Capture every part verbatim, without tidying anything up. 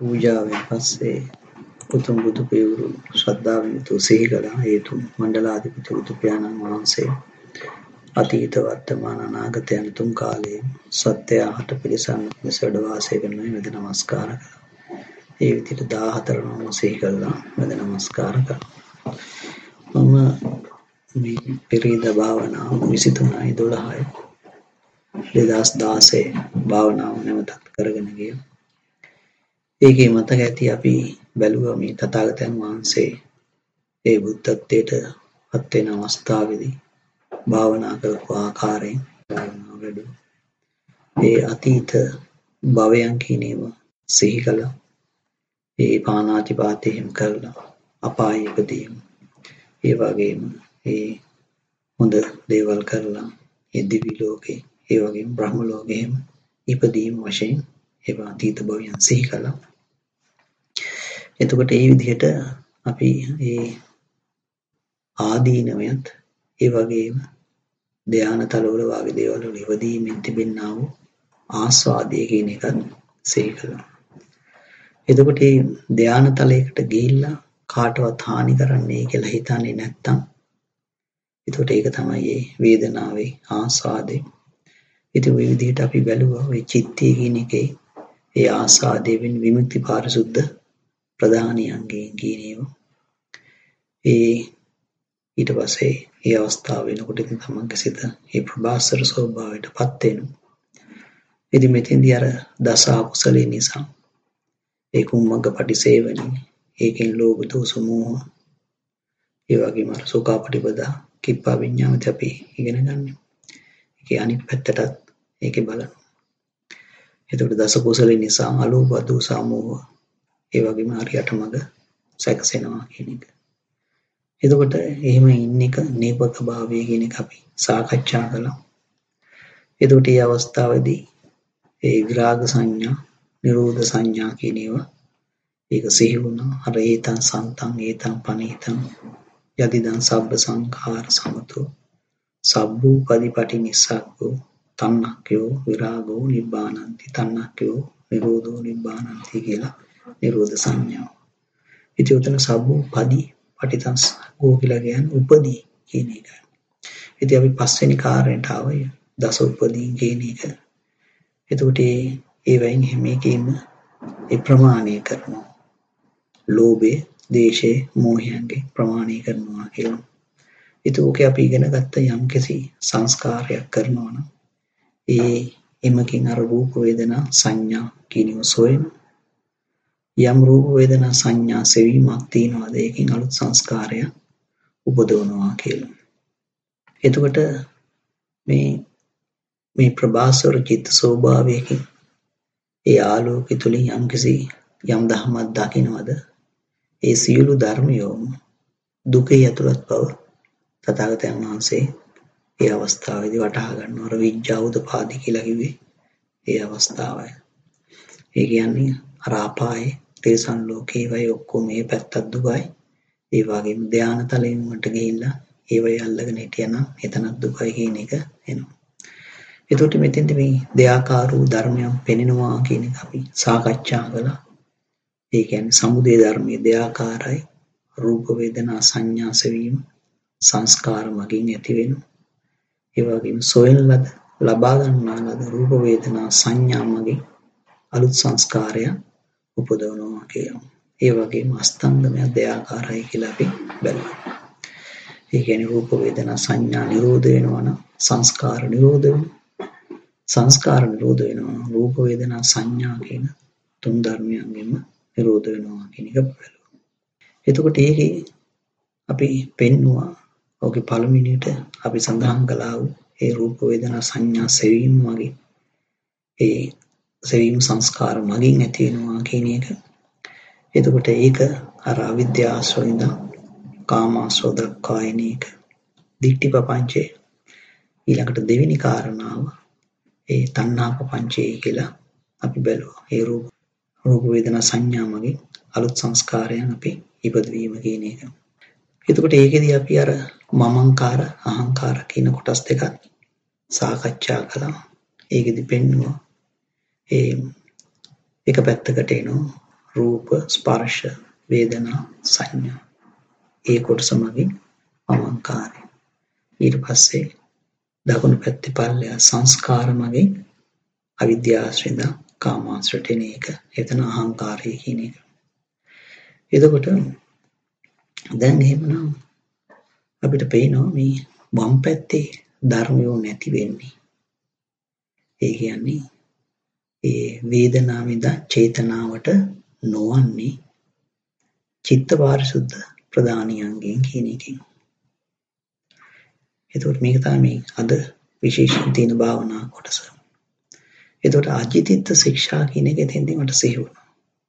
පූජාවෙන් පස්සේ උතුම් බුදු පියවරු ශ්‍රද්ධාවෙන් යුතුව සිහි කළා. ඒ තුන් මණ්ඩලාධිපති බුදු පියාණන් වහන්සේ අතීත වර්තමාන අනාගත යන තුන් කාලයේ සත්‍ය හට පිළිසන්න පිණිස වැඩ වාසය කරන මෙද නමස්කාර කළා. ඒ විදිහට දාහතර නම සිහි කළා මෙද නමස්කාර කළා. මම මේ පෙරේද භාවනාව විසිතුනයි දොළහයි දෙදහස් දාසය භාවනාව නැවතත් කරගෙන ගියා. ඒකේ මතක ඇති අපි බැලුවා මේ තථාගතයන් වහන්සේ ඒ බුද්ධත්වයට පත් වෙන අවස්ථාවේදී භාවනා කරපු ආකාරයෙන් භාවනාව වැඩුවා. ඒ අතීත භවයන් කියන ඒවා සිහි කළා. ඒ පාණාතිපාතය හිම කරලා අපාය ඉපදීම. ඒ වගේම ඒ හොඳ දේවල් කරලා ඒ දිවි ලෝකේ ඒ වගේම බ්‍රහ්ම ලෝකෙම ඉපදීම වශයෙන් ඒවා අතීත භවයන් සිහි කළා. එතකොට ඒ විදිහට අපි ඒ ආදීනවයත් ඒ වගේම ධ්‍යාන තලවල වාගේ දේවල් වල ඉවදීමෙන් තිබෙනා වූ ආස්වාදය කියන එකත් සිහි කළා. එතකොට මේ ධ්‍යාන තලයකට ගිහිල්ලා කාටවත් හානි කරන්නේ කියලා හිතන්නේ නැත්තම් එතකොට ඒක තමයි මේ වේදනාවේ ආස්වාදේ. ඉතින් ওই විදිහට අපි බැලුවා ওই චිත්තය කියන එකේ ඒ ආස්වාදයෙන් විමුක්ති පාරිශුද්ධ ප්‍රධානියන්ගෙන් කියන ඒවා. ඒ ඊට පස්සේ ඒ අවස්ථාව වෙනකොට ඉතින් තමන්ගේ සිත ඒ ප්‍රභාස්වර ස්වභාවයටපත් වෙනවා. ඉතින් මෙතෙන්දී අර දස අකුසලේ නිසා ඒ කුම්මග්ග පටිසේවනී ඒකෙන් ලෝභ දෝෂ මෝහ ඒ වගේම අර සෝකාපටිපදා කිප්පා විඤ්ඤාණයට අපි ඉගෙන ගන්න. ඒකේ අනිත් පැත්තටත් ඒකේ බලනවා. එතකොට දස කුසලේ නිසා අලෝභ දෝෂ මෝහ ඒ වගේම හරියට මඟ සැකසෙනවා කියන එක. එතකොට එහෙම ඉන්න එක නේපක භාවය කියන එක අපි සාකච්ඡා කළා. එතකොට මේ අවස්ථාවේදී ඒ විරාග සංඥා, නිරෝධ සංඥා කියන ඒවා ඒක සිහි වුණා. අර ඒතං සන්තං ඒතං පනීතං යදිදං සබ්බ සංඛාර සමතෝ සබ්බූ පදිපටි නිස්සග්ගෝ තණ්හක්ඛයෝ විරාගෝ නිබ්බානන්ති තණ්හක්ඛයෝ නිරෝධෝ නිබ්බානන්ති කියලා නිරෝධ සංඥාව. ඉතින් උතන සබ්බූ පදි පටිතංසග්ගෝ කියලා කියන්නේ උපදී කියන එක. ඉතින් අපි පස්වෙනි කාර්යයට ආවය දස උපදී කියන එක. එතකොට ඒ වයින් හැම එකෙම ඒ ප්‍රමාණය කරනවා. ලෝභය, දේශය, මෝහයන්ගේ ප්‍රමාණය කරනවා කියලා. ඉතින් ඕකේ අපි ඉගෙන ගත්ත යම්කිසි සංස්කාරයක් කරනවා නම් ඒ එමකින් අර රූප වේදනා සංඥා කියනව සොයන යම් රූප වේදනා සංඥා සෙවීමක් තියනවාද ඒකෙන් අලුත් සංස්කාරයක් උපදවනවා කියලා. එතකොට මේ මේ ප්‍රභාස්වර චිත්ත ස්වභාවයකින් ඒ ආලෝකය තුලින් යම්කිසි යම් ධර්මයක් දකින්නවද ඒ සියලු ධර්මයෝම දුකේ ඇතුළත් බව තථාගතයන් වහන්සේ ඒ අවස්ථාවේදී වටහා ගන්නවා. අර විඥාඋදපාදි කියලා කිව්වේ ඒ අවස්ථාවයි. ඒ කියන්නේ අර අපායේ තේසන් ලෝකේ වයි ඔක්කොම මේ පැත්තක් දුකයි. ඒ වගේම ධානා තලයෙන් වලට ගිහිල්ලා ඒ වයි අල්ලගෙන හිටියනම් එතනක් දුකයි කියන එක එනවා. එතකොට මෙතෙන්දී මේ දෙයාකාර වූ ධර්මයන් පෙනෙනවා කියන එක අපි සාකච්ඡා කළා. ඒ කියන්නේ සමුදය ධර්මයේ දෙයාකාරයි. රූප වේදනා සංඥා සෙවීම සංස්කාර මගින් ඇති වෙනවා. ඒ වගේම සොයන ලද ලබා ගන්නා ලද රූප වේදනා සංඥා මගින් අලුත් සංස්කාරයක් උපදවනවා කියනවා. ඒ වගේම අස්තංගමය දෙයාකාරයි කියලා අපි බලනවා. ඒ කියන්නේ රූප වේදනා සංඥා නිරෝධ වෙනවා නම් සංස්කාර නිරෝධ වෙනවා. සංස්කාර නිරෝධ වෙනවා රූප වේදනා සංඥා කියන තුන් ධර්මයන්ගෙන්ම නිරෝධ වෙනවා කියන එක බලනවා. එතකොට ඒකේ අපි පෙන්නවා ඔගේ පළවෙනියට අපි සඳහන් කළා වූ ඒ රූප වේදනා සංඥා සෙවීම වගේ ඒ සෙවීම සංස්කාර මගින් ඇති වෙනවා කියන එක. එතකොට ඒක අර අවිද්‍යාව ආශ්‍රයින්ද කාමාශ්‍රව දක්වා එන එක. දිට්ඨි පපංචේ ඊළඟට දෙවෙනි කාරණාව ඒ තණ්හා පපංචේ කියලා අපි බැලුවා. ඒ රූප රූප වේදනා සංඥා මගින් අලුත් සංස්කාරයන් අපි ඉපදවීම කියන එක. එතකොට ඒකෙදී අපි අර මමංකාර අහංකාර කියන කොටස් දෙකක් සාකච්ඡා කළා. ඒකෙදි පෙන්නවා ඒ එක පැත්තකට එනවා රූප, ස්පර්ශ, වේදනා, සංඥා. ඒ කොටස මගින් අහංකාරය. ඊට පස්සේ දකුණු පැත්තේ පල්ලෙහා සංස්කාර මගින් අවිද්‍යාශ්‍රිත කාමාශ්‍රිත එන එක. එතන අහංකාරය කියන එක. එතකොට දැන් එහෙමනම් අපිට පේනවා මේ වම් පැත්තේ ධර්මයෝ නැති වෙන්නේ. ඒ කියන්නේ ඒ වේදනාව ඉඳන් චේතනාවට නොවන්නේ චිත්ත පාරිශුද්ධ ප්‍රධානියන්ගෙන් කියන එකෙන්. එතකොට මේක තමයි අද විශේෂයෙන් තියෙන භාවනා කොටස. එතකොට අජිතිත්ත ශික්ෂා කියන එක එතෙන්දී මට සිහි වුණා.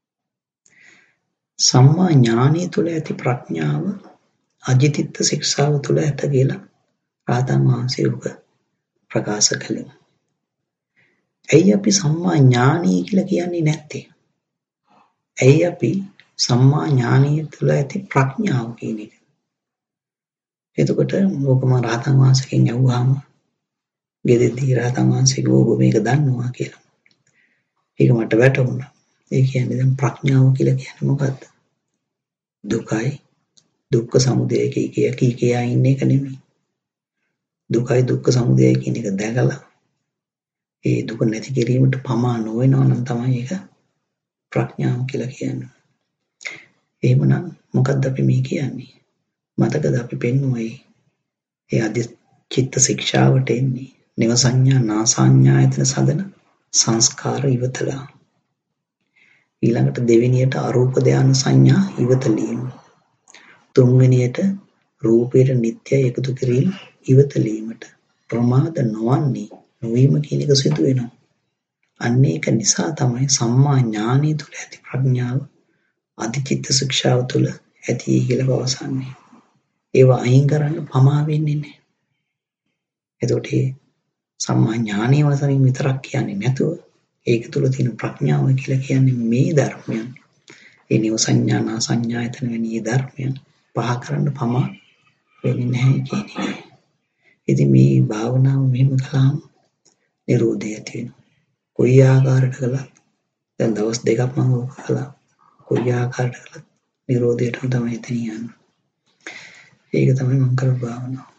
සම්මා ඥානය තුළ ඇති ප්‍රඥාව අජිතිත්ත ශික්ෂාව තුළ ඇත කියලා රාතන් වහන්සේ උක ප්‍රකාශ කළේ. ඇයි අපි සම්මා ඥානීය කියලා කියන්නේ නැත්තේ? ඇයි අපි සම්මා ඥානීය තුළ ඇති ප්‍රඥාව කියන එක? එතකොට ඕකම රාතන් වහන්සේගෙන් අහුවාම ගෙදෙද්දී රාතන් වහන්සේ කිව්වා ඔබ මේක දන්නවා කියලා. ඒක මට වැටහුණා. ඒ කියන්නේ දැන් ප්‍රඥාව කියලා කියන්නේ මොකද්ද? දුකයි දුක්ඛ සමුදය කිය කී කියා ඉන්න එක නෙමෙයි. දුකයි දුක්ඛ සමුදය කියන එක දැකලා ඒ දුක නැති කිරීමට පමා නොවෙනවා නම් තමයි ඒක ප්‍රඥාව කියලා කියන්නේ. එහෙමනම් මොකද්ද අපි මේ කියන්නේ? මතකද අපි පෙන්වුවේ ඒ අධි චිත්ත ශික්ෂාවට එන්නේ නිව සංඥා නා සංඥායතන සදන සංස්කාර ඉවතලා. ඊළඟට දෙවෙනියට අරූප ධාන සංඥා ඉවතලීම. තුන්වෙනියට රූපයට නිට්ටය එකතු කිරීම ඉවතලීමට ප්‍රමාද නොවන්නේ නොවීම කියන එක සිදු වෙනවා. අන්න ඒක නිසා තමයි සම්මා ඥානය තුළ ඇති ප්‍රඥාව අධිචිත්ත ශික්ෂාව තුළ ඇති කියලා පවසන්නේ. ඒවා අයින් කරන්න පමා වෙන්නේ නැහැ. එතකොට සම්මා ඥානීය වශයෙන් විතරක් කියන්නේ නැතුව ඒක තුළ තියෙන ප්‍රඥාව කියලා කියන්නේ මේ ධර්මයන්. ඒ නිව සංඥා සංඥායතන වෙනී ධර්මයන් පහ කරන්න පමා වෙන්නේ නැහැ කියන එක. ඉතින් මේ භාවනාව මෙහෙම කළාම නිරෝධය ඇති වෙනවා. කොයි ආකාරයකට කළත් දැන් දවස් දෙකක් මම ඕක කළා. කොයි ආකාරයකට කළත් නිරෝධයටම තමයි එතන යන්නේ. ඒක තමයි මම කරපු භාවනාව.